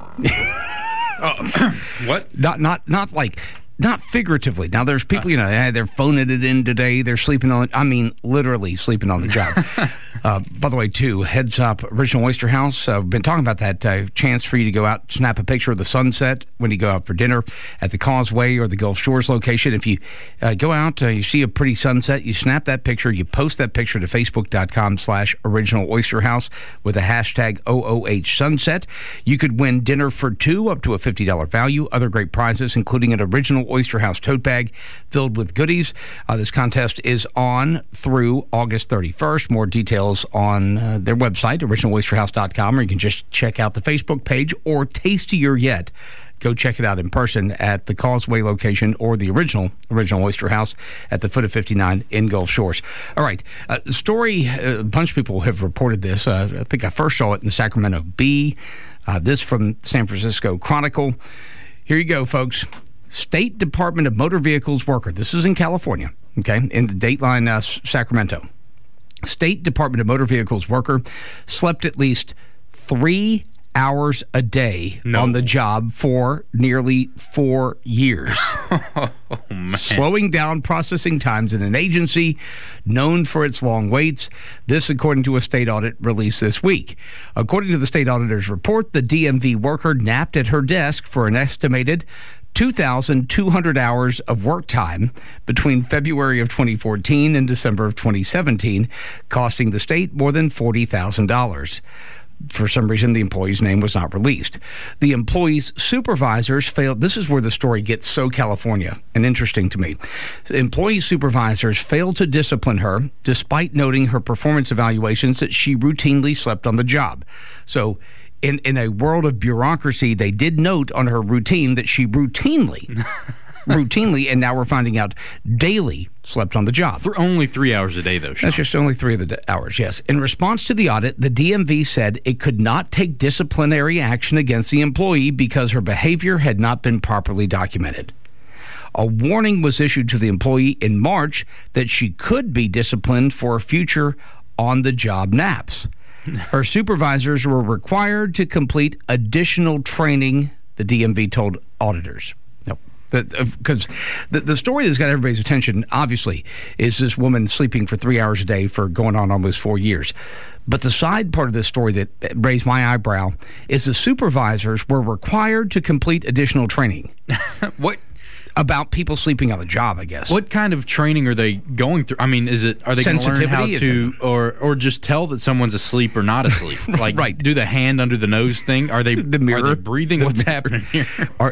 Oh, what? Not, not, not like, not figuratively. Now, there's people, you know, hey, they're phoning it in today. They're sleeping on it. I mean, literally sleeping on the job. uh, by the way, too, heads up, Original Oyster House. I've uh, been talking about that uh, chance for you to go out, snap a picture of the sunset when you go out for dinner at the Causeway or the Gulf Shores location. If you uh, go out, uh, you see a pretty sunset, you snap that picture, you post that picture to facebook.com slash Original Oyster House with the hashtag O O H Sunset. You could win dinner for two, up to a fifty dollars value. Other great prizes, including an Original Oyster House tote bag filled with goodies. Uh, this contest is on through August thirty-first. More details on uh, their website, original oyster house dot com, or you can just check out the Facebook page, or tastier yet, go check it out in person at the Causeway location or the original Original Oyster House at the foot of fifty-nine in Gulf Shores. All right. Uh, the story, uh, a bunch of people have reported this. Uh, I think I first saw it in the Sacramento Bee. Uh, this from San Francisco Chronicle. Here you go, folks. State Department of Motor Vehicles worker. This is in California, okay, in the Dateline, uh, Sacramento. State Department of Motor Vehicles worker slept at least three hours a day no. on the job for nearly four years. Oh, man. Slowing down processing times in an agency known for its long waits. This, according to a state audit released this week. According to the state auditor's report, the D M V worker napped at her desk for an estimated two thousand two hundred hours of work time between February of twenty fourteen and December of twenty seventeen, costing the state more than forty thousand dollars. For some reason, the employee's name was not released. The employee's supervisors failed. This is where the story gets so California and interesting to me. Employee supervisors failed to discipline her despite noting her performance evaluations that she routinely slept on the job. So in, in a world of bureaucracy, they did note on her routine that she routinely routinely, and now we're finding out daily, slept on the job. For only three hours a day, though, Sean. That's just only three of the d- hours, yes. In response to the audit, the D M V said it could not take disciplinary action against the employee because her behavior had not been properly documented. A warning was issued to the employee in March that she could be disciplined for future on-the-job naps. Her supervisors were required to complete additional training, the D M V told auditors. Because the, the story that's got everybody's attention, obviously, is this woman sleeping for three hours a day for going on almost four years. But the side part of this story that raised my eyebrow is the supervisors were required to complete additional training. What? About people sleeping on the job, I guess. What kind of training are they going through? I mean, is it are they going to learn how to, or or just tell that someone's asleep or not asleep? Like, right. Do the hand under the nose thing? Are they the mirror? Are they breathing? The What's mirror. happening here? Are,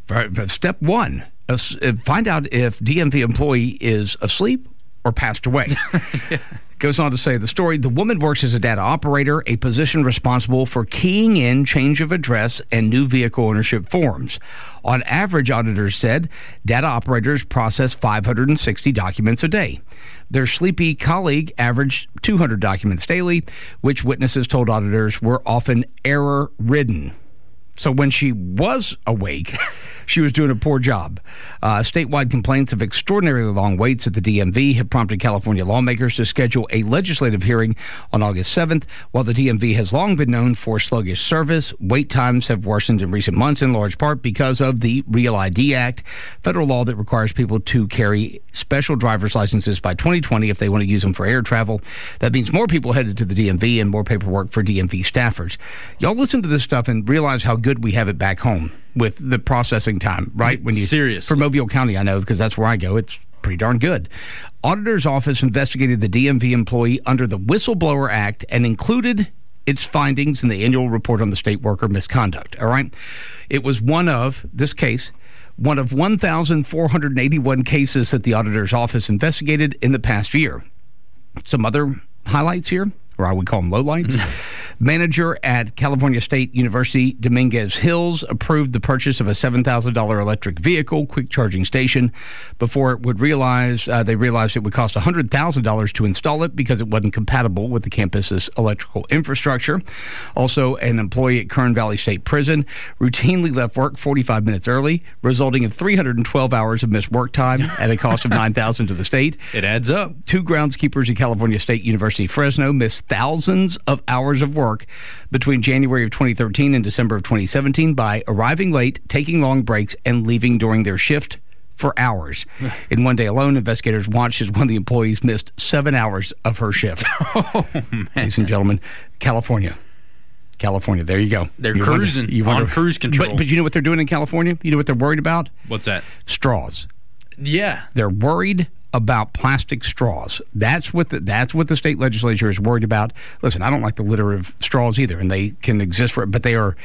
step one: uh, find out if D M V employee is asleep or passed away. Yeah. Goes on to say the story, the woman works as a data operator, a position responsible for keying in change of address and new vehicle ownership forms. On average, auditors said, data operators process five hundred sixty documents a day. Their sleepy colleague averaged two hundred documents daily, which witnesses told auditors were often error-ridden. So when she was awake, she was doing a poor job. Uh, statewide complaints of extraordinarily long waits at the D M V have prompted California lawmakers to schedule a legislative hearing on August seventh. While the D M V has long been known for sluggish service, wait times have worsened in recent months in large part because of the Real I D Act, federal law that requires people to carry special driver's licenses by twenty twenty if they want to use them for air travel. That means more people headed to the D M V and more paperwork for D M V staffers. Y'all listen to this stuff and realize how good we have it back home with the processing time, right? When you Seriously. For Mobile County, I know, because that's where I go. It's pretty darn good. Auditor's office investigated the D M V employee under the Whistleblower Act and included its findings in the annual report on the state worker misconduct, all right? It was one of, this case, one of one thousand four hundred eighty-one cases that the auditor's office investigated in the past year. Some other highlights here, or I would call them lowlights. Manager at California State University, Dominguez Hills, approved the purchase of a seven thousand dollars electric vehicle quick charging station before it would realize, uh, they realized it would cost one hundred thousand dollars to install it because it wasn't compatible with the campus's electrical infrastructure. Also, an employee at Kern Valley State Prison routinely left work forty-five minutes early, resulting in three hundred twelve hours of missed work time at a cost of nine thousand dollars to the state. It adds up. Two groundskeepers at California State University Fresno missed thousands of hours of work between January of twenty thirteen and December of twenty seventeen by arriving late, taking long breaks, and leaving during their shift for hours. In one day alone, investigators watched as one of the employees missed seven hours of her shift. Oh, man. Ladies and gentlemen, California. California, there you go. They're you cruising, wonder, you on wonder, cruise control. But, but you know what they're doing in California? You know what they're worried about? What's that? Straws. Yeah. They're worried about plastic straws. That's what the, that's what the state legislature is worried about. Listen, I don't like the litter of straws either, and they can exist for it, but they are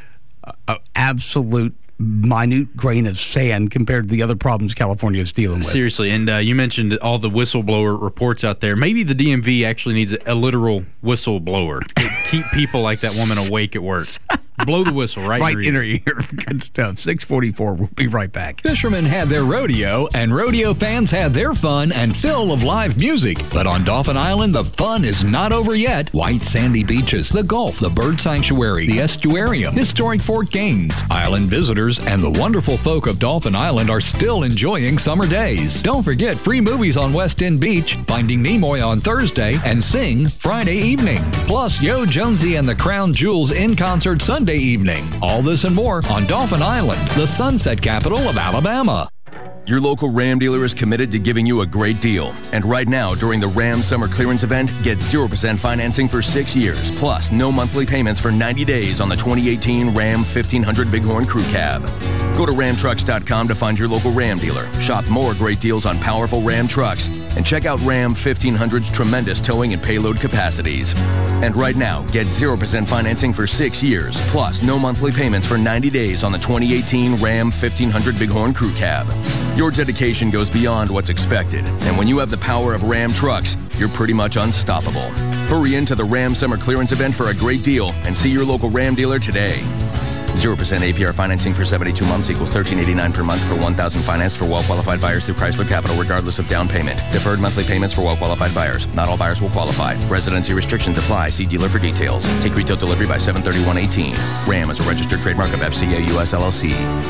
an absolute minute grain of sand compared to the other problems California is dealing with. Seriously, and uh, you mentioned all the whistleblower reports out there. Maybe the D M V actually needs a, a literal whistleblower to keep people like that woman awake at work. Blow the whistle right, right in her ear. ear. Good stuff. six forty-four. We'll be right back. Fishermen had their rodeo, and rodeo fans had their fun and fill of live music. But on Dauphin Island, the fun is not over yet. White sandy beaches, the Gulf, the Bird Sanctuary, the Estuarium, historic Fort Gaines. Island visitors and the wonderful folk of Dauphin Island are still enjoying summer days. Don't forget free movies on West End Beach, Finding Nimoy on Thursday, and Sing Friday evening. Plus, Yo Jonesy and the Crown Jewels in concert Sunday evening. All this and more on Dauphin Island, the sunset capital of Alabama. Your local Ram dealer is committed to giving you a great deal. And right now, during the Ram Summer Clearance Event, get zero percent financing for six years, plus no monthly payments for ninety days on the twenty eighteen Ram fifteen hundred Bighorn Crew Cab. Go to ram trucks dot com to find your local Ram dealer. Shop more great deals on powerful Ram trucks And check out Ram fifteen hundred's tremendous towing and payload capacities. And right now, get zero percent financing for six years, plus no monthly payments for ninety days on the twenty eighteen Ram fifteen hundred Bighorn Crew Cab. Your dedication goes beyond what's expected, and when you have the power of Ram trucks, you're pretty much unstoppable. Hurry into the Ram Summer Clearance Event for a great deal and see your local Ram dealer today. zero percent A P R financing for seventy-two months equals thirteen eighty-nine per month per one thousand financed for well-qualified buyers through Chrysler Capital regardless of down payment. Deferred monthly payments for well-qualified buyers. Not all buyers will qualify. Residency restrictions apply. See dealer for details. Take retail delivery by seven thirty-one eighteen. Ram is a registered trademark of F C A U S L L C.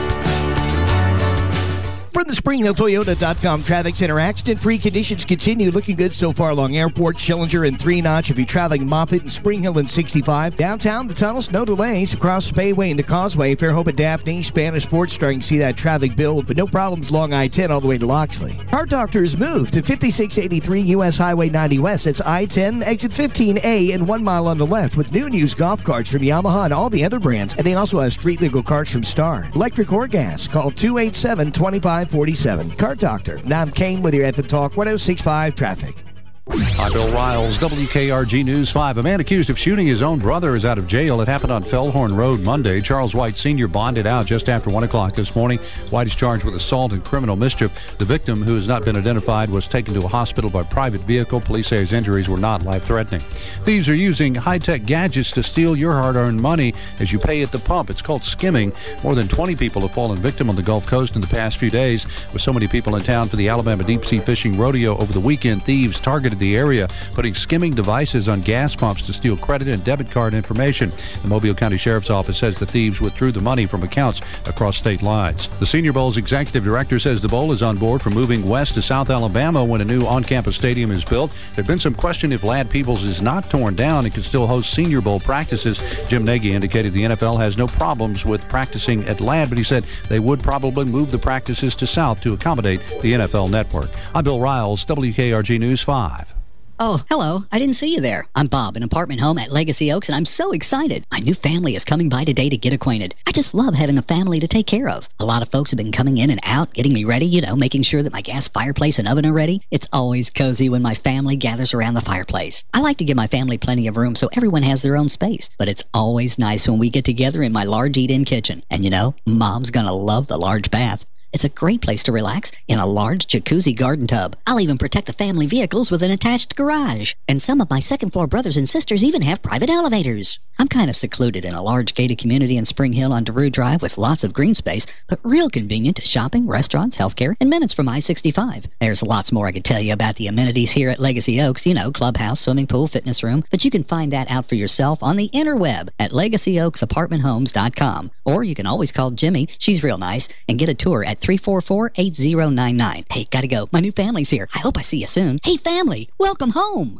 From the Spring Hill Toyota dot com Traffic Center, accident-free conditions continue. Looking good so far along Airport, Schillinger, and Three Notch. If you're traveling Moffett and Spring Hill and sixty-five. Downtown, the tunnels, no delays. Across Spayway and the Causeway, Fairhope and Daphne, Spanish Fort, starting to see that traffic build, but no problems along I ten all the way to Loxley. Car Doctors moved to fifty-six eighty-three U S Highway ninety West. That's I ten, exit fifteen A, and one mile on the left, with new and used golf carts from Yamaha and all the other brands. And they also have street-legal carts from Star. Electric or gas, call two eight seven, two five four seven. Car Doctor. Now I'm Kane with your F M Talk one oh six point five traffic. I'm Bill Riles, W K R G News five. A man accused of shooting his own brother is out of jail. It happened on Fellhorn Road Monday. Charles White Senior bonded out just after one o'clock this morning. White is charged with assault and criminal mischief. The victim, who has not been identified, was taken to a hospital by private vehicle. Police say his injuries were not life-threatening. Thieves are using high-tech gadgets to steal your hard-earned money as you pay at the pump. It's called skimming. More than twenty people have fallen victim on the Gulf Coast in the past few days. With so many people in town for the Alabama Deep-Sea Fishing Rodeo over the weekend, thieves targeted the area, putting skimming devices on gas pumps to steal credit and debit card information. The Mobile County Sheriff's Office says the thieves withdrew the money from accounts across state lines. The Senior Bowl's executive director says the bowl is on board for moving west to South Alabama when a new on-campus stadium is built. There's been some question if Ladd Peebles is not torn down and can still host Senior Bowl practices. Jim Nagy indicated the N F L has no problems with practicing at Ladd, but he said they would probably move the practices to South to accommodate the N F L network. I'm Bill Riles, W K R G News five. Oh, hello. I didn't see you there. I'm Bob, an apartment home at Legacy Oaks, and I'm so excited. My new family is coming by today to get acquainted. I just love having a family to take care of. A lot of folks have been coming in and out, getting me ready, you know, making sure that my gas fireplace and oven are ready. It's always cozy when my family gathers around the fireplace. I like to give my family plenty of room so everyone has their own space, but it's always nice when we get together in my large eat-in kitchen. And you know, Mom's gonna love the large bath. It's a great place to relax in a large jacuzzi garden tub. I'll even protect the family vehicles with an attached garage. And some of my second floor brothers and sisters even have private elevators. I'm kind of secluded in a large gated community in Spring Hill on DeRue Drive with lots of green space, but real convenient to shopping, restaurants, healthcare, and minutes from I sixty-five. There's lots more I could tell you about the amenities here at Legacy Oaks, you know, clubhouse, swimming pool, fitness room, but you can find that out for yourself on the interweb at legacy oaks apartment homes dot com. Or you can always call Jimmy, she's real nice, and get a tour at three four four, eight zero nine nine. Hey, gotta go. My new family's here. I hope I see you soon. Hey, family, welcome home.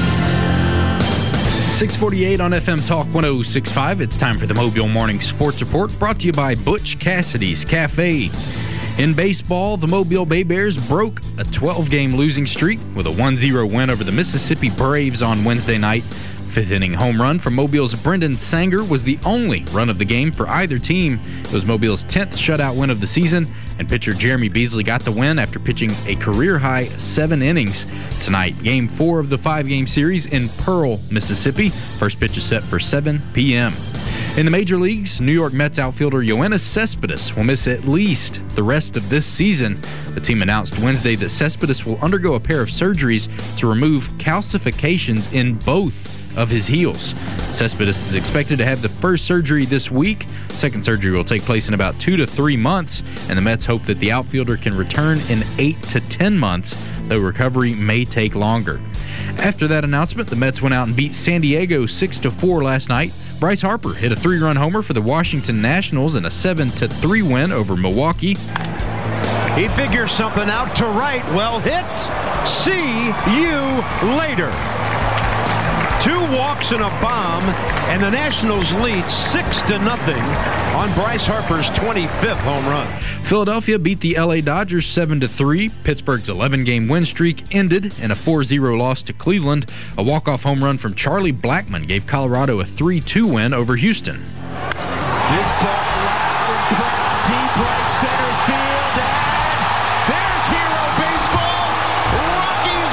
six forty-eight on F M Talk one oh six point five. It's time for the Mobile Morning Sports Report, brought to you by Butch Cassidy's Cafe. In baseball, the Mobile Bay Bears broke a twelve-game losing streak with a one zero win over the Mississippi Braves on Wednesday night. Fifth inning home run from Mobile's Brendan Sanger was the only run of the game for either team. It was Mobile's tenth shutout win of the season, and pitcher Jeremy Beasley got the win after pitching a career-high seven innings. Tonight, game four of the five-game series in Pearl, Mississippi. First pitch is set for seven p.m. In the major leagues, New York Mets outfielder Yoenis Cespedes will miss at least the rest of this season. The team announced Wednesday that Cespedes will undergo a pair of surgeries to remove calcifications in both of his heels. Cespedes is expected to have the first surgery this week. Second surgery will take place in about two to three months, and the Mets hope that the outfielder can return in eight to ten months, though recovery may take longer. After that announcement, the Mets went out and beat San Diego six to four last night. Bryce Harper hit a three-run homer for the Washington Nationals in a seven to three win over Milwaukee. He figures something out to right. Well hit. See you later. Two walks and a bomb, and the Nationals lead six to nothing on Bryce Harper's twenty-fifth home run. Philadelphia beat the L A Dodgers seven to three. Pittsburgh's eleven-game win streak ended in a four zero loss to Cleveland. A walk-off home run from Charlie Blackmon gave Colorado a three two win over Houston. This ball loud and proud, deep right center field, and there's hero baseball. Rocky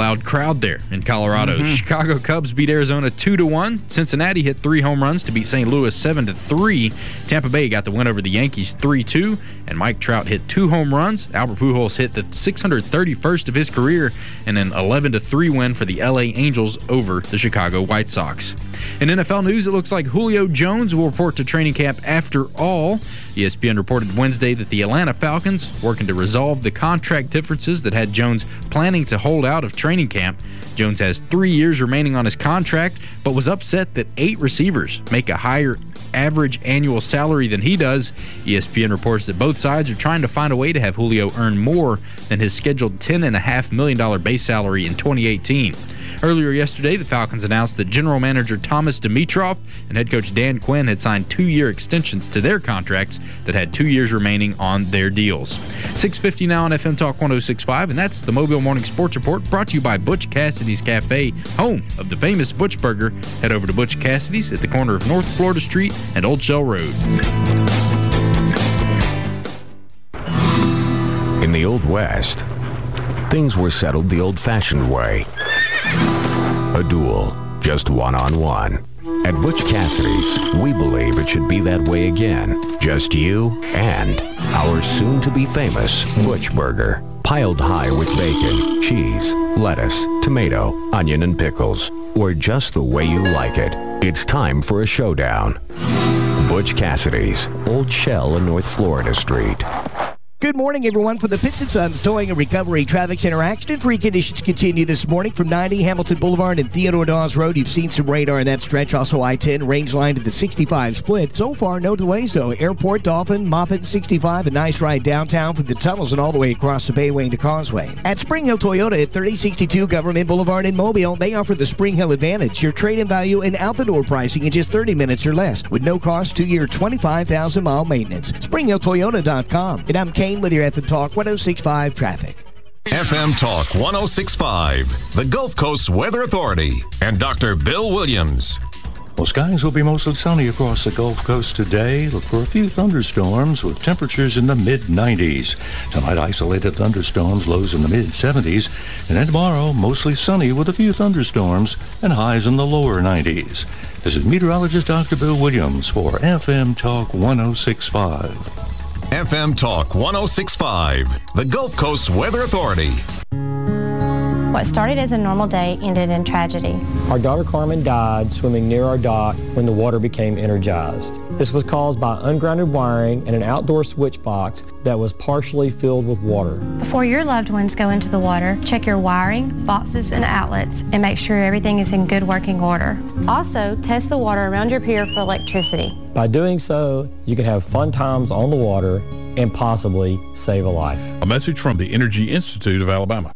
loud crowd there in Colorado. Mm-hmm. Chicago Cubs beat Arizona two to one. Cincinnati hit three home runs to beat Saint Louis seven to three. Tampa Bay got the win over the Yankees three two. And Mike Trout hit two home runs. Albert Pujols hit the six hundred thirty-first of his career and an eleven to three win for the L A Angels over the Chicago White Sox. In N F L news, it looks like Julio Jones will report to training camp after all. E S P N reported Wednesday that the Atlanta Falcons, working to resolve the contract differences that had Jones planning to hold out of training camp. Jones has three years remaining on his contract, but was upset that eight receivers make a higher average annual salary than he does. E S P N reports that both sides are trying to find a way to have Julio earn more than his scheduled ten point five million dollars base salary in twenty eighteen. Earlier yesterday, the Falcons announced that general manager Thomas Dimitroff and head coach Dan Quinn had signed two-year extensions to their contracts that had two years remaining on their deals. six fifty now on F M Talk one oh six point five, and that's the Mobile Morning Sports Report brought to you by Butch Cassidy's Cafe, home of the famous Butch Burger. Head over to Butch Cassidy's at the corner of North Florida Street and Old Shell Road. In the Old West, things were settled the old-fashioned way. A duel, just one-on-one. At Butch Cassidy's, we believe it should be that way again. Just you and our soon-to-be famous Butch Burger. Piled high with bacon, cheese, lettuce, tomato, onion, and pickles. Or just the way you like it. It's time for a showdown. Butch Cassidy's, Old Shell and North Florida Street. Good morning, everyone. For the Pitts and Sons Towing and Recovery Traffic Center accident, free conditions continue this morning from ninety Hamilton Boulevard and Theodore Dawes Road. You've seen some radar in that stretch. Also, I ten, range line to the sixty-five split. So far, no delays, though. Airport, Dolphin, Moffett, sixty-five. A nice ride downtown from the tunnels and all the way across the Bayway and the Causeway. At Spring Hill Toyota at thirty sixty-two Government Boulevard in Mobile, they offer the Spring Hill Advantage. Your trade-in value and out-the-door pricing in just thirty minutes or less. With no cost, two-year, twenty-five thousand mile maintenance. spring hill toyota dot com. And I'm Kane with your F M Talk one oh six point five traffic. F M Talk one oh six point five, the Gulf Coast Weather Authority, and Doctor Bill Williams. Well, skies will be mostly sunny across the Gulf Coast today. Look for a few thunderstorms with temperatures in the mid nineties. Tonight, isolated thunderstorms, lows in the mid seventies. And then tomorrow, mostly sunny with a few thunderstorms and highs in the lower nineties. This is meteorologist Doctor Bill Williams for F M Talk one oh six point five. F M Talk one oh six point five, the Gulf Coast Weather Authority. What started as a normal day ended in tragedy. Our daughter Carmen died swimming near our dock when the water became energized. This was caused by ungrounded wiring and an outdoor switch box that was partially filled with water. Before your loved ones go into the water, check your wiring, boxes, and outlets and make sure everything is in good working order. Also, test the water around your pier for electricity. By doing so, you can have fun times on the water and possibly save a life. A message from the Energy Institute of Alabama.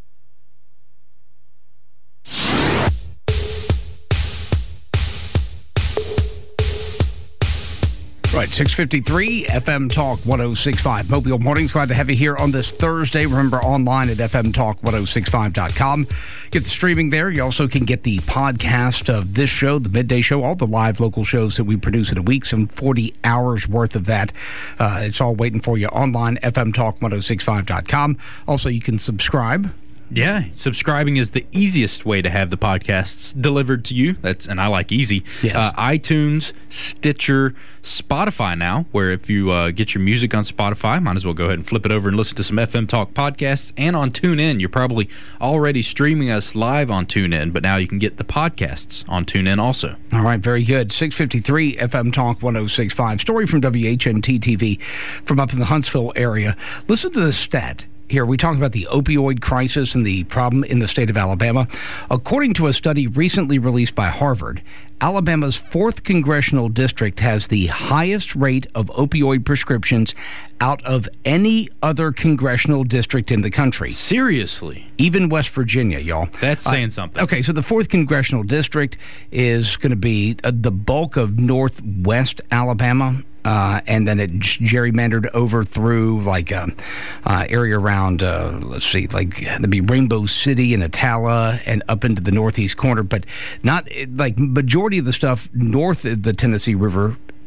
Right, six fifty-three, F M Talk one oh six point five. Mobile Mornings, glad to have you here on this Thursday. Remember, online at f m talk one oh six five dot com. Get the streaming there. You also can get the podcast of this show, the Midday Show, all the live local shows that we produce in a week, some forty hours worth of that. Uh, it's all waiting for you online, f m talk one oh six five dot com. Also, you can subscribe. Yeah, subscribing is the easiest way to have the podcasts delivered to you. That's and I like easy. Yes. Uh, iTunes, Stitcher, Spotify now, where if you uh, get your music on Spotify, might as well go ahead and flip it over and listen to some F M Talk podcasts. And on TuneIn, you're probably already streaming us live on TuneIn, but now you can get the podcasts on TuneIn also. All right, very good. six fifty-three, F M Talk one oh six point five. Story from W H N T T V from up in the Huntsville area. Listen to this stat. Here, we talk about the opioid crisis and the problem in the state of Alabama. According to a study recently released by Harvard, Alabama's fourth congressional district has the highest rate of opioid prescriptions out of any other congressional district in the country. Seriously? Even West Virginia, y'all. That's saying uh, something. Okay, so the fourth congressional district is going to be uh, the bulk of northwest Alabama. Uh, and then it gerrymandered over through like a uh, area around, uh, let's see, like there'd be Rainbow City and Atala and up into the northeast corner, but not like majority of the stuff north of the Tennessee River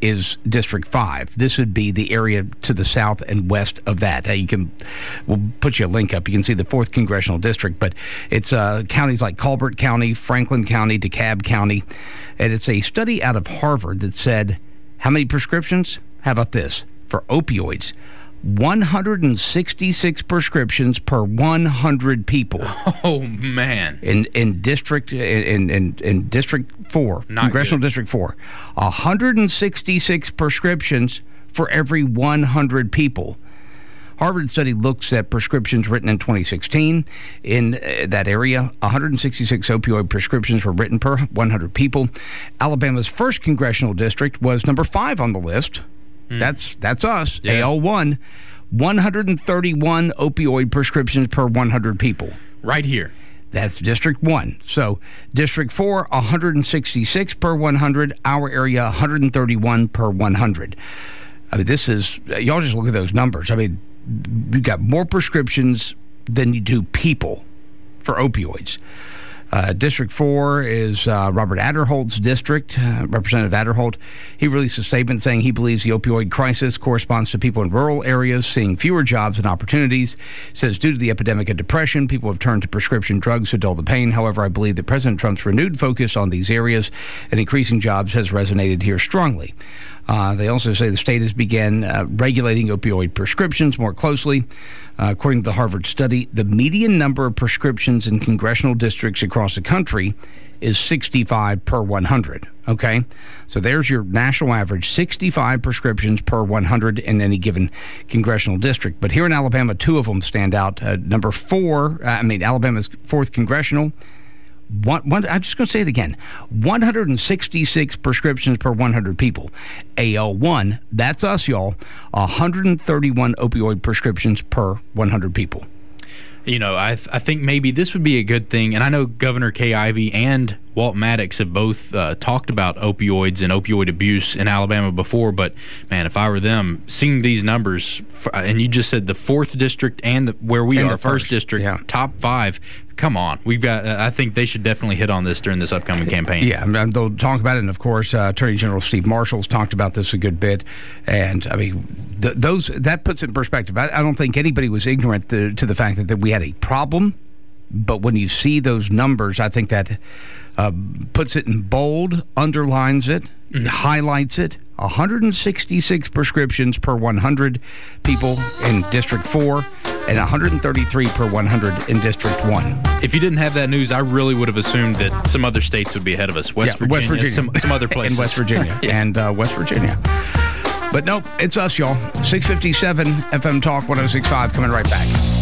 is District five. This would be the area to the south and west of that. Uh, you can, we'll put you a link up. You can see the fourth Congressional District, but it's uh, counties like Colbert County, Franklin County, DeKalb County, and it's a study out of Harvard that said, how many prescriptions? How about this? For opioids, one hundred sixty-six prescriptions per one hundred people. Oh, man. In in district in in, in district four, Not Congressional good. District four, one hundred sixty-six prescriptions for every one hundred people. Harvard study looks at prescriptions written in twenty sixteen. In uh, that area, one hundred sixty-six opioid prescriptions were written per one hundred people. Alabama's first congressional district was number five on the list. Mm. That's that's us, Yeah. A L one. one hundred thirty-one opioid prescriptions per one hundred people. Right here. That's District one. So District four, one hundred sixty-six per one hundred. Our area, one hundred thirty-one per one hundred. I mean, this is, y'all just look at those numbers. I mean, we've got more prescriptions than you do people for opioids. Uh, district four is uh, Robert Aderholt's district, uh, Representative Aderholt. He released a statement saying he believes the opioid crisis corresponds to people in rural areas seeing fewer jobs and opportunities. Says due to the epidemic of depression, people have turned to prescription drugs to dull the pain. However, I believe that President Trump's renewed focus on these areas and increasing jobs has resonated here strongly. Uh, they also say the state has begun uh, regulating opioid prescriptions more closely. Uh, according to the Harvard study, the median number of prescriptions in congressional districts across the country is sixty-five per one hundred. Okay? So there's your national average, sixty-five prescriptions per one hundred in any given congressional district. But here in Alabama, two of them stand out. Uh, number four, uh, I mean, Alabama's fourth congressional. One, one, I'm just going to say it again. one hundred sixty-six prescriptions per one hundred people. A L one, that's us, y'all. one hundred thirty-one opioid prescriptions per one hundred people. You know, I th- I think maybe this would be a good thing. And I know Governor Kay Ivey and Walt Maddox have both uh, talked about opioids and opioid abuse in Alabama before. But, man, if I were them, seeing these numbers, and you just said the fourth district and the, where we And are, the first, first district, yeah. top five, come on. We've got. Uh, I think they should definitely hit on this during this upcoming campaign. Yeah, I mean, they'll talk about it. And, of course, uh, Attorney General Steve Marshall's talked about this a good bit. And, I mean, th- those that puts it in perspective. I, I don't think anybody was ignorant to, to the fact that, that we had a problem. But when you see those numbers, I think that uh, puts it in bold, underlines it, mm-hmm. highlights it. one hundred sixty-six prescriptions per one hundred people in District four and one hundred thirty-three per one hundred in District one. If you didn't have that news, I really would have assumed that some other states would be ahead of us. West yeah, Virginia, West Virginia. Some, some other places. In West Virginia. yeah. And uh, West Virginia. But nope, it's us, y'all. six fifty-seven F M Talk one oh six point five coming right back.